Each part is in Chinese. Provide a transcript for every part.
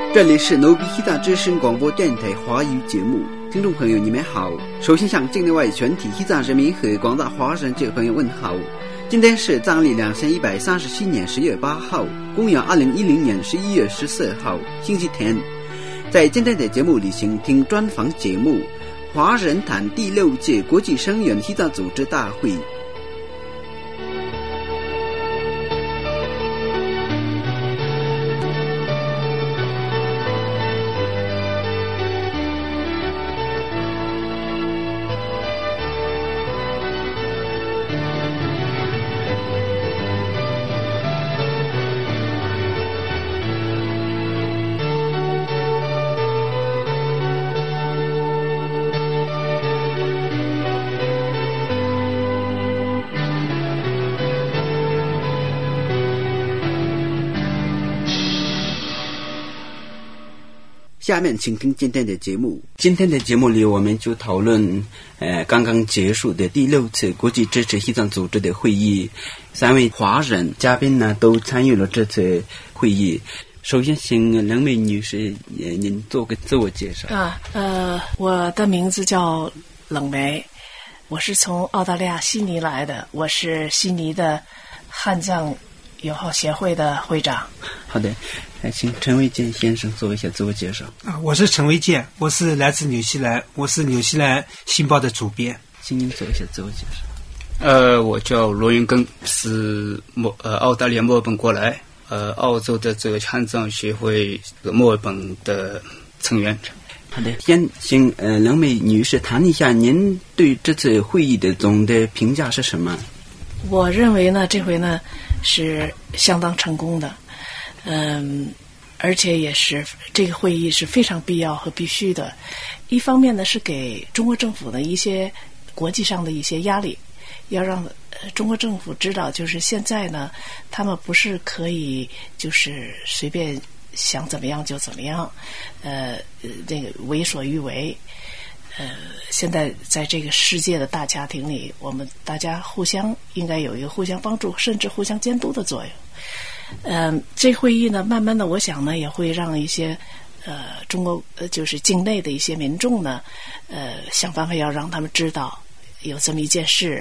这里是努比希达之声广播电台华语节目，听众朋友你们好。首先向境内外全体希达人民和广大华人界朋友问好。今天是藏历2137年10月8号，公元2010年11月14号，星期天。在今天的节目里，请听专访节目《华人谈第6届国际声援希达组织大会》。下面请听今天的节目。今天的节目里，我们就讨论刚刚结束的第6次国际支持西藏组织的会议。3位华人嘉宾呢都参与了这次会议。首先请冷美女士您做个自我介绍。 我的名字叫冷梅，我是从澳大利亚悉尼来的，我是悉尼的汉藏友好协会的会长。 好的，请陈维健先生做一下自我介绍。 我是陈维健，我是来自纽西兰，我是纽西兰新报的主编。 请您做一下自我介绍。 我叫罗云根，是澳大利亚墨尔本过来，澳洲的这个汉藏协会墨尔本的成员。 好的，先请冷美女士谈一下您对这次会议的总的评价是什么？ 我认为呢，这回呢是相当成功的，而且也是这个会议是非常必要和必须的。一方面呢，是给中国政府的一些国际上的一些压力，要让中国政府知道，就是现在呢，他们不是可以就是随便想怎么样就怎么样，那个为所欲为。现在在这个世界的大家庭里，我们大家互相应该有一个互相帮助，甚至互相监督的作用。这会议呢，慢慢的，我想呢，也会让一些中国就是境内的一些民众呢，想办法要让他们知道有这么一件事。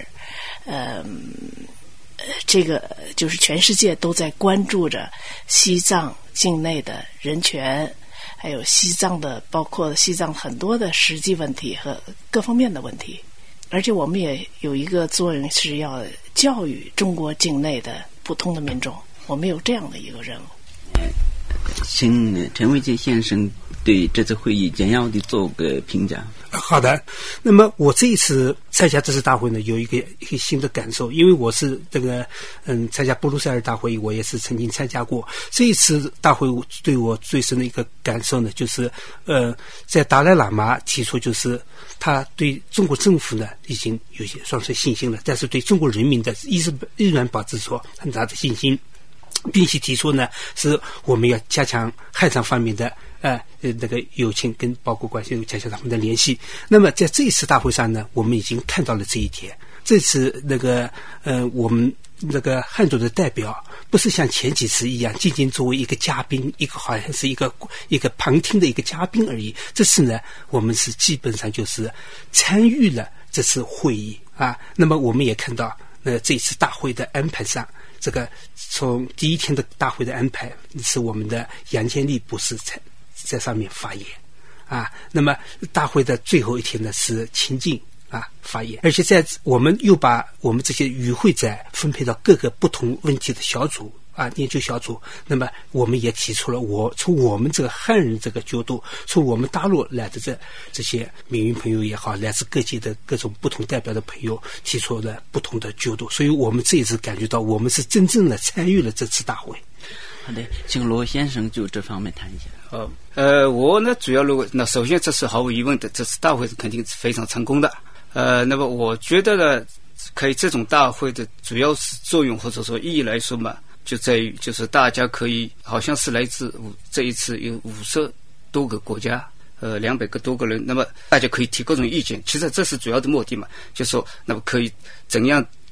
这个就是全世界都在关注着西藏境内的人权，还有西藏的，包括西藏很多的实际问题和各方面的问题。而且我们也有一个作用，是要教育中国境内的普通的民众，我们有这样的一个任务。 请陈维健先生对这次会议简要的做个评价。 好的，那么我这一次参加这次大会呢，有一个新的感受，因为我是这个参加布鲁塞尔大会议，我也是曾经参加过。这一次大会对我最深的一个感受呢，就是在达赖喇嘛提出，就是他对中国政府呢已经有些双重信心了，但是对中国人民的依然保持着很大的信心，并且提出呢，是我们要加强汉藏方面的那个友情跟包括关系，加强他们的联系。那么在这一次大会上呢，我们已经看到了这一点。这次那个我们那个汉族的代表不是像前几次一样仅仅作为一个嘉宾，一个好像是一个旁听的一个嘉宾而已。这次呢，我们是基本上就是参与了这次会议啊。那么我们也看到这一次大会的安排上，这个从第一天的大会的安排是我们的杨建立博士在上面发言啊。那么大会的最后一天呢是秦晋发言，而且我们又把我们这些与会者分配到各个不同问题的小组研究小组。那么我们也提出了从我们这个汉人这个角度，从我们大陆来的这些民运朋友也好，来自各界的各种不同代表的朋友提出了不同的角度，所以我们这一次感觉到我们是真正的参与了这次大会。 好的，请罗先生就这方面谈一下。 我呢主要首先这是毫无疑问的，这次大会是肯定是非常成功的。那么我觉得呢，可以这种大会的主要是作用或者说意义来说嘛，就在于就是大家可以好像是来自这一次有50多个国家，200个多个人，那么大家可以提各种意见，其实这是主要的目的嘛，就是说那么可以怎样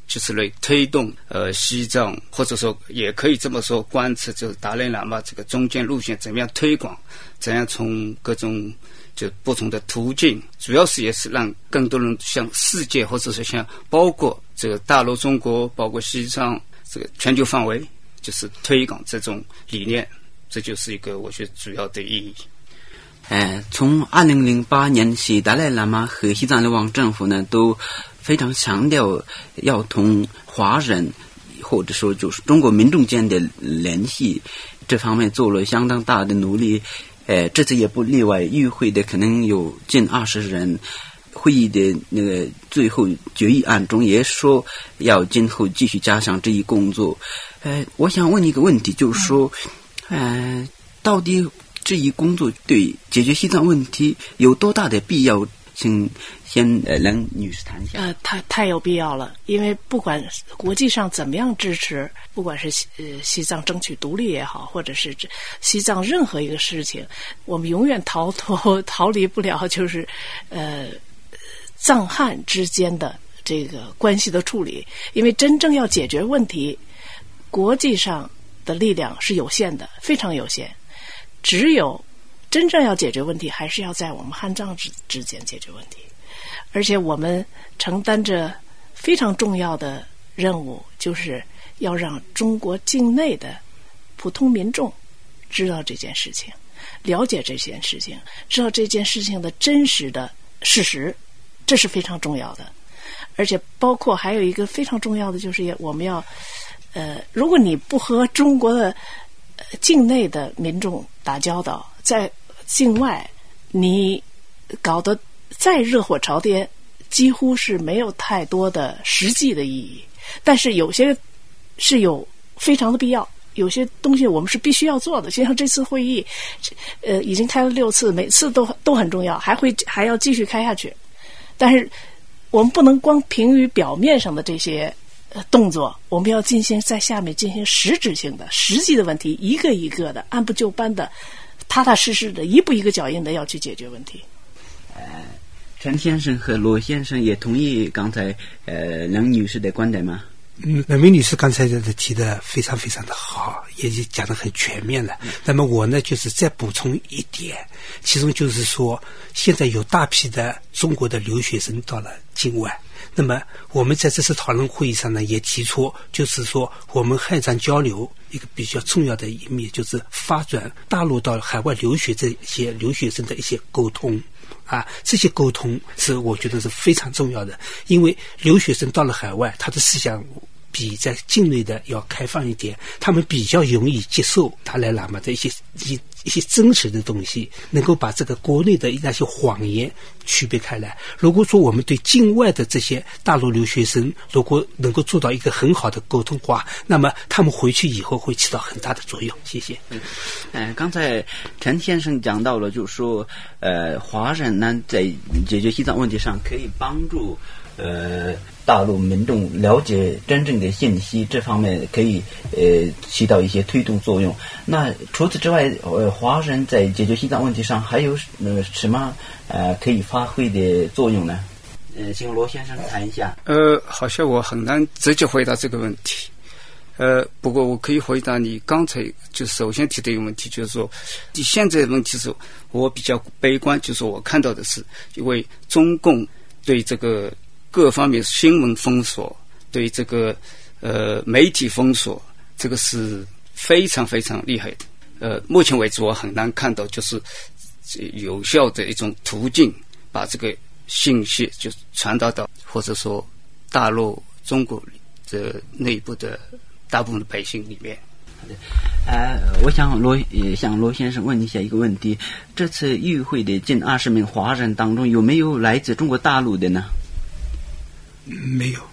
就是来推动西藏，或者说也可以这么说，观测就是达赖喇嘛这个中间路线怎么样推广，怎样从各种就不同的途径，主要是也是让更多人向世界，或者是像包括这个大陆中国，包括西藏这个全球范围，就是推广这种理念，这就是一个我觉得主要的意义。 从2008年起，达赖喇嘛和西藏流亡政府呢都非常强调要同华人或者说就是中国民众间的联系，这方面做了相当大的努力。这次也不例外，与会的可能有近20人。会议的那个最后决议案中也说要今后继续加强这一工作。我想问一个问题，就是说，到底这一工作对解决西藏问题有多大的必要？请先梁女士谈一下。 太有必要了，因为不管国际上怎么样支持，不管是西藏争取独立也好，或者是西藏任何一个事情，我们永远逃离不了就是藏汉之间的这个关系的处理。因为真正要解决问题，国际上的力量是有限的，非常有限，只有真正要解决问题，还是要在我们汉藏之间解决问题。而且我们承担着非常重要的任务，就是要让中国境内的普通民众知道这件事情，了解这件事情，知道这件事情的真实的事实，这是非常重要的。而且包括还有一个非常重要的，就是我们要如果你不和中国的境内的民众打交道，在境外你搞得再热火朝天，几乎是没有太多的实际的意义。但是有些是有非常的必要，有些东西我们是必须要做的。就像这次会议已经开了6次，每次都很重要，还要继续开下去。但是我们不能光凭于表面上的这些动作，我们要在下面进行实质性的实际的问题，一个一个的按部就班的踏踏实实的一步一个脚印的要去解决问题。 陈先生和罗先生也同意刚才梁女士的观点吗？ 那梅女士刚才提的非常非常的好，也讲得很全面了。那么我呢，就是再补充一点，其中就是说，现在有大批的中国的留学生到了境外。那么我们在这次讨论会议上呢，也提出，就是说我们汉藏交流一个比较重要的一面，就是发展大陆到海外留学这些留学生的一些沟通。这些沟通是我觉得是非常重要的，因为留学生到了海外，他的思想比在境内的要开放一点，他们比较容易接受达赖喇嘛的一些真实的东西，能够把这个国内的那些谎言区别开来。如果说我们对境外的这些大陆留学生如果能够做到一个很好的沟通话，那么他们回去以后会起到很大的作用。谢谢。 刚才陈先生讲到了，就是说华人呢在解决西藏问题上可以帮助大陆民众了解真正的信息，这方面可以起到一些推动作用。那除此之外，华人在解决西藏问题上还有什么可以发挥的作用呢？请罗先生谈一下。 好像我很难直接回答这个问题。不过我可以回答你刚才就首先提的一个问题，就是说现在的问题是我比较悲观，就是我看到的是因为中共对这个各方面新闻封锁，对这个媒体封锁，这个是非常非常厉害的。目前为止我很难看到就是有效的一种途径把这个信息就传达到或者说大陆中国这内部的大部分的百姓里面。 我想向罗先生问一下一个问题，这次与会的近20名华人当中有没有来自中国大陆的呢？ 没有。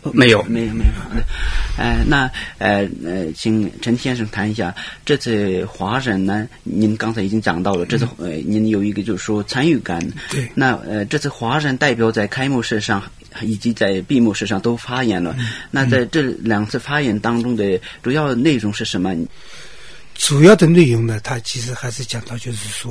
那请陈先生谈一下这次华人呢，您刚才已经讲到了，这次您有一个就是说参与感。 对。 那这次华人代表在开幕式上以及在闭幕式上都发言了。那在这2次发言当中的主要内容是什么？ 主要的内容呢，它其实还是讲到就是说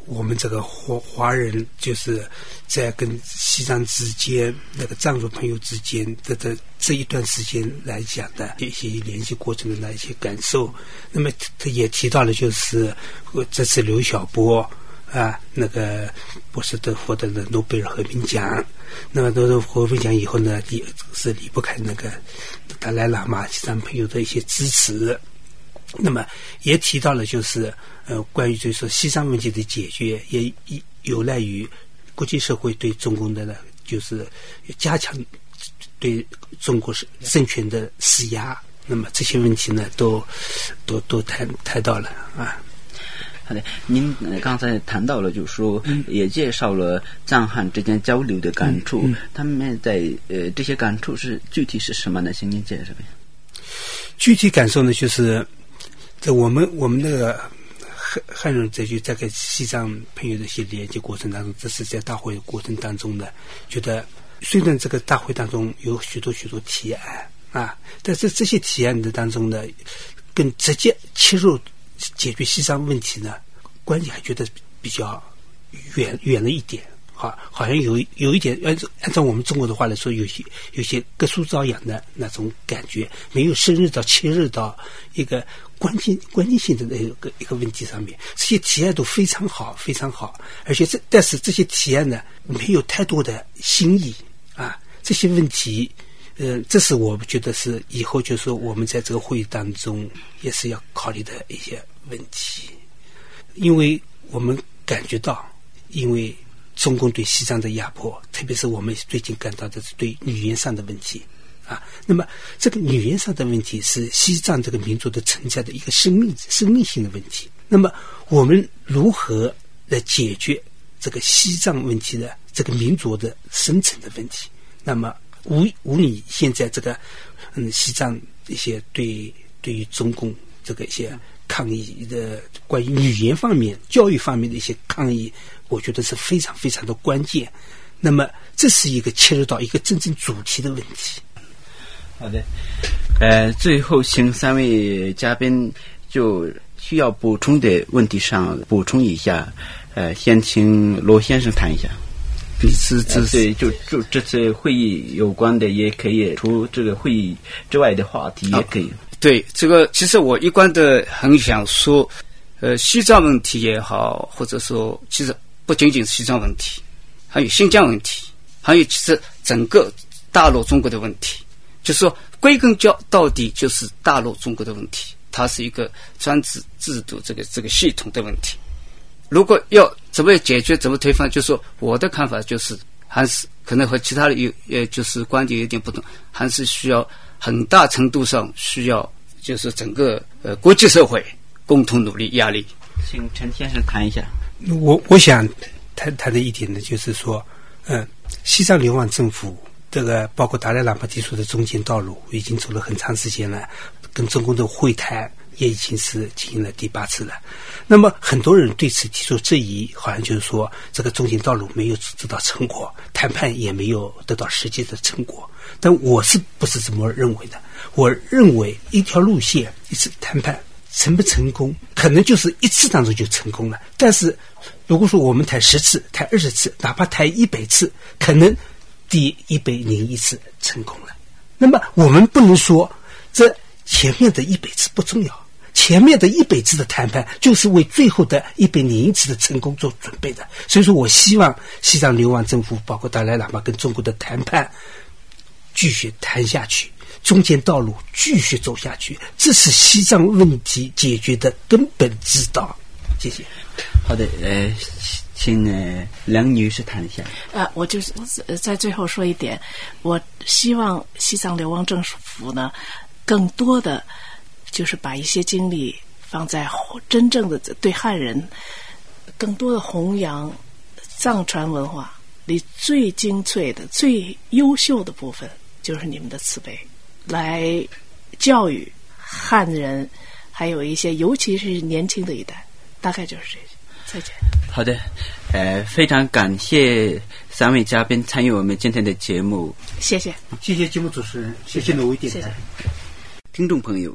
我们这个华人就是在跟西藏之间那个藏族朋友之间的这一段时间来讲的一些联系过程的一些感受。那么他也提到了就是这次刘晓波那个博士得获得了诺贝尔和平奖，那么得了和平奖以后呢，是离不开那个达赖喇嘛西藏朋友的一些支持。那么也提到了就是关于就是说西藏问题的解决也有赖于国际社会对中共的呢就是加强对中国政权的施压。那么这些问题呢都谈到了啊。 好的，您刚才谈到了，就是说，也介绍了藏汉之间交流的感触。他们在这些感触是具体是什么呢？请您介绍一下。 具体感受呢，就是在我们那个汉人在就在跟西藏朋友的一些连接过程当中，这是在大会过程当中的，觉得虽然这个大会当中有许多提案但是这些提案的当中呢，更直接切入解决西藏问题呢，关系还觉得比较远了一点。好像有一点按照我们中国的话来说，有些隔树搔痒的那种感觉，没有深入到切入到一个关键性的一个问题上面。这些提案都非常好，而且但是这些提案呢，没有太多的新意这些问题，这是我觉得是以后就是说我们在这个会议当中也是要考虑的一些问题，因为我们感觉到，因为中共对西藏的压迫，特别是我们最近感到的是对语言上的问题那么这个语言上的问题是西藏这个民族的存在的一个生命性的问题。那么我们如何来解决这个西藏问题的这个民族的深层的问题？那么无疑现在这个西藏一些对于中共这个一些抗议的关于语言方面、教育方面的一些抗议，我觉得是非常非常的关键。那么这是一个切入到一个真正主题的问题。 好的，最后请三位嘉宾就需要补充的问题上补充一下。先请罗先生谈一下。对，就这次会议有关的，也可以除这个会议之外的话题也可以。 对，这个其实我一贯的很想说，西藏问题也好，或者说其实不仅仅是西藏问题，还有新疆问题，还有其实整个大陆中国的问题，就是说归根到底就是大陆中国的问题，它是一个专制制度这个系统的问题。如果要怎么解决怎么推翻，就是说我的看法就是还是可能和其他的就是观点有点不同，还是需要很大程度上需要就是整个国际社会共同努力压力。 请陈先生谈一下。 我想谈的一点呢，就是说西藏流亡政府这个包括达赖喇嘛提出的中间道路已经走了很长时间了，跟中共的会谈也已经是进行了第8次了。那么很多人对此提出质疑，好像就是说这个中间道路没有得到成果，谈判也没有得到实际的成果。但我是不是这么认为的？我认为一条路线一次谈判成不成功，可能就是1次当中就成功了。但是如果说我们谈10次、谈20次，哪怕谈100次，可能第101次成功了。那么我们不能说这前面的100次不重要，前面的100次的谈判就是为最后的101次的成功做准备的。所以说我希望西藏流亡政府包括达赖喇嘛跟中国的谈判继续谈下去，中间道路继续走下去，这是西藏问题解决的根本之道。谢谢。 好的，请梁女士谈一下。 我就是在最后说一点，我希望西藏流亡政府呢，更多的就是把一些精力放在真正的对汉人更多的弘扬藏传文化里最精粹的、最优秀的部分，就是你们的慈悲，来教育汉人，还有一些尤其是年轻的一代。大概就是这些。再见。 好的，非常感谢3位嘉宾参与我们今天的节目。 谢谢。 谢谢节目主持人，谢谢挪威电台。 听众朋友，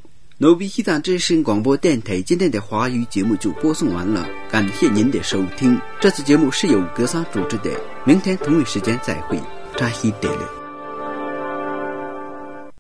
诺比西藏之声广播电台今天的华语节目就播送完了，感谢您的收听。这次节目是由格桑主持的，明天同一时间再会，扎西德勒。